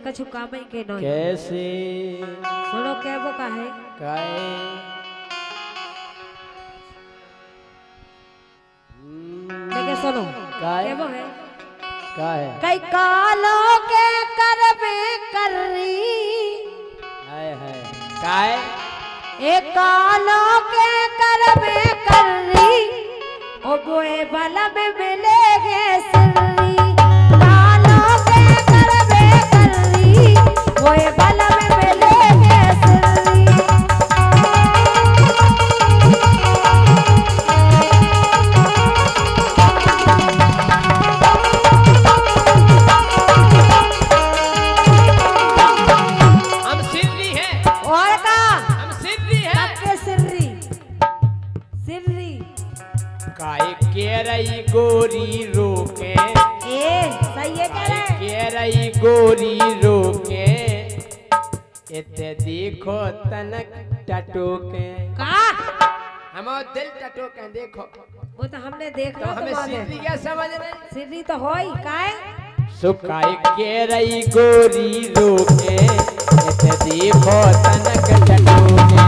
कछु काम ही के नहीं। कैसे सुनो क्या वो का है लेके सुनो क्या वो है कई कालों के करबे कररी काय एक कालों के करबे कररी ओ गोए बाला में मिलेगे सिर्री कालों के करबे कररी गोए बाला में मिलेगे सिर्री रही गोरी रोके सही है कह रही गोरी रोके इते देखो तनक टटोके का हम दिल टटोके देखो वो तो हमने देख तो हमें सिर्री क्या समझ रहे सिर्री तो होई काय सुखाई कह रही गोरी रोके इते देखो तनक टटोके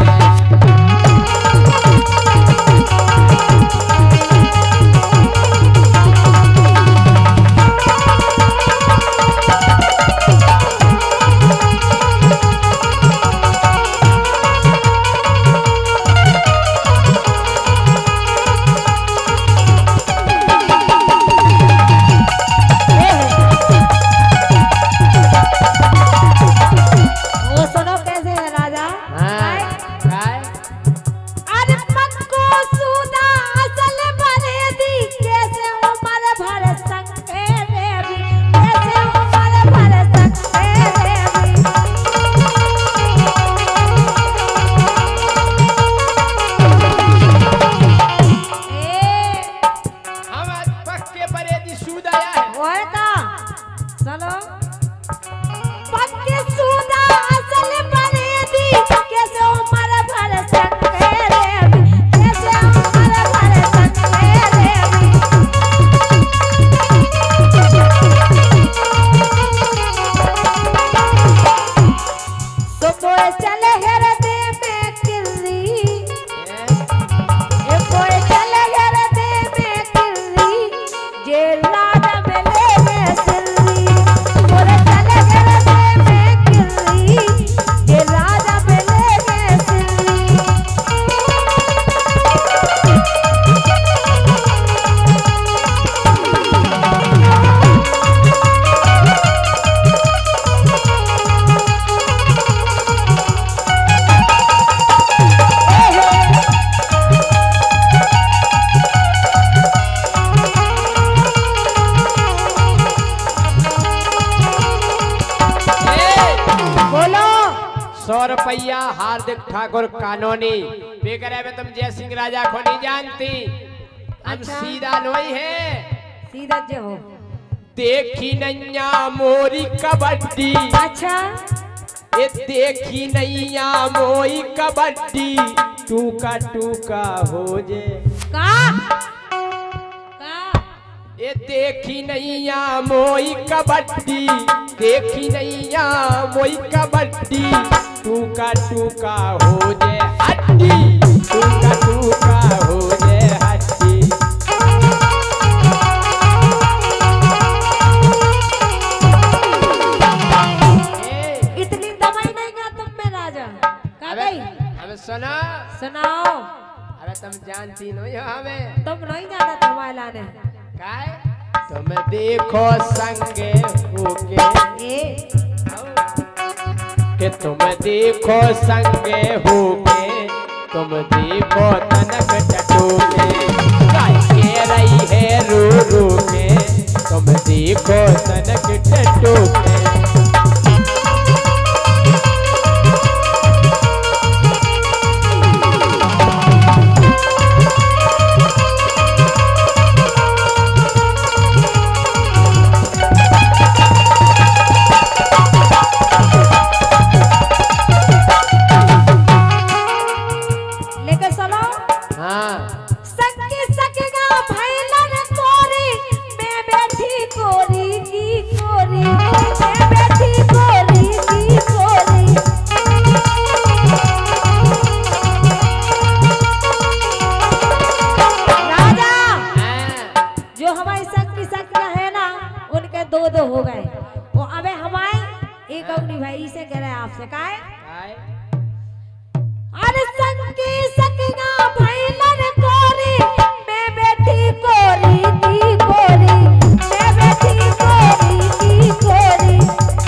रुपया हार्दिक ठाकुर कानूनी बेकरे में तुम जय सिंह राजा को नहीं जानती हम अच्छा। सीधा लोई है सीधा जो हो देखी नैया मोरी कबड्डी अच्छा ये देखी नैया मोरी कबड्डी टूका टूका हो जे का ये देखी नैया मोई कबड्डी देखी नैया मोई कबड्डी टूका टूका हो जे हड्डी टूका टूका हो जे हड्डी इतनी दवाई नहीं गा तुम में राजा का गई अबे सुना सुनाओ अबे तुम जानती नहीं हो हमें तुम नहीं जाना तुम्हारे लाने काय तुम देखो संगे होके कि तुम देखो संगे होके तुम देखो तनक टटोके काय कह रही है रो रो के तुम देखो तनक टटोके कोरी की कोरी एक अवनी भाई से कह रहा है आपसे का है अरे संगी सकिया भैलन कोरी मैं बैठी कोरी की कोरी मैं बैठी कोरी की कोरी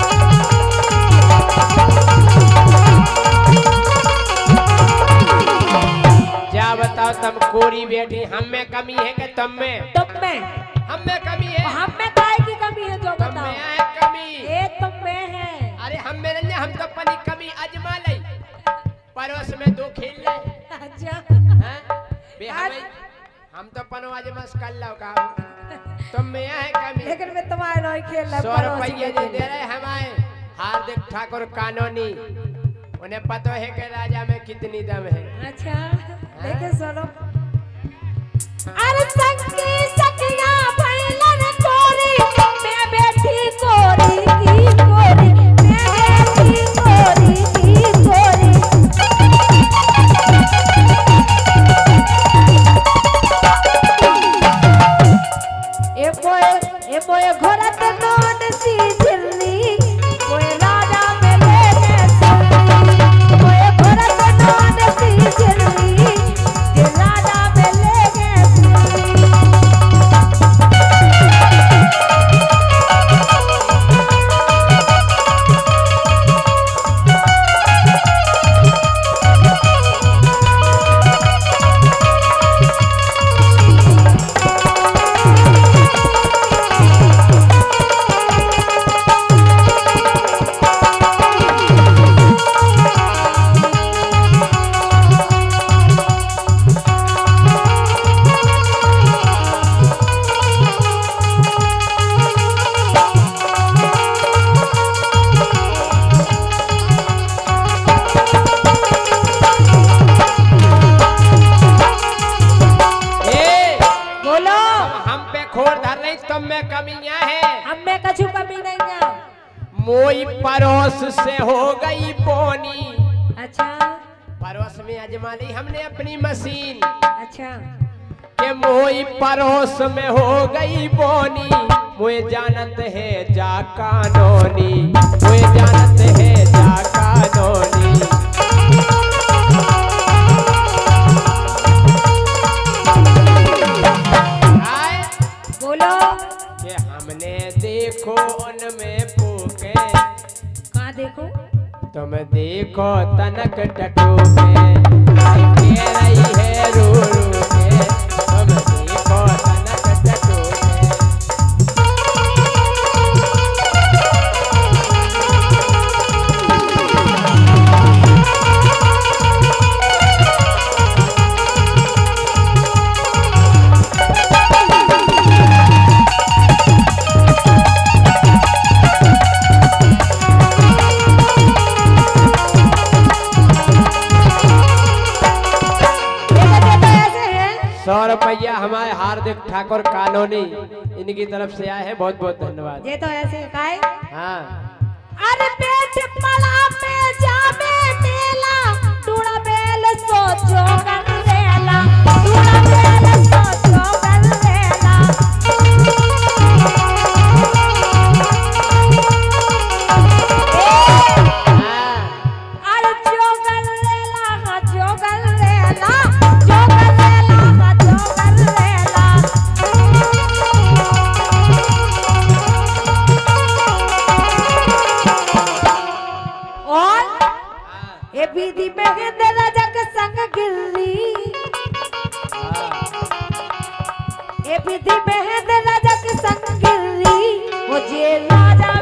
क्या बताओ तुम कोरी बेटी हम में कमी है कि तुम में हम में कमी है हम में काय की कमी है जो बताओ में है कमी ये तुम में है अरे हम में नहीं हम तो अपनी कमी अजमा ले परोस में दो खेल ले अच्छा बे हम तो पनो अजमस कर लो का तुम में है कमी लेकिन मैं तुम्हारे नहीं खेल रहा 100 रुपये दे रहे हमारे हार्दिक ठाकुर कानूनी उन्हें पता है कि राजा में कितनी दम है अच्छा देखे सुनो अरे संगी सकिया भैलन कोरी मैं बैठी कोरी की कोरी मैं बैठी कोरी की कोरी ए मोए घोरत नोन सी झिल्ली मोए राजा में लेने सुनी मोए घोरत नोन सी झिल्ली जे राजा में लेने सुनी मोई परोस से हो गई बोनी अच्छा परोस में अजमा ली हमने अपनी मशीन अच्छा के मोई परोस में हो गई बोनी मुझे जानत है जा कानूनी मुझे जानत है जा कानूनी बोलो कि हमने देखो उनमें फूके कहाँ देखो तुम देखो तनक टटू में कह रही है रू रू के तुम देखो तनक टटू में रुपया हमारे हार्दिक ठाकुर कानूनी इनकी तरफ से आए हैं बहुत बहुत धन्यवाद ये तो ऐसे काय हाँ अरे पेट पला पे जावे मेला टूड़ा बेल सोचो कर रेला टूड़ा बेल सोचो कर रेला अरे जो कर रेला हाँ जो कर रेला जो कर रेला हाँ जो कर रेला और ये बीदी में गिरने राजा के संग गिरी ये बीदी में गिरने राजा के संग गिरी मुझे राजा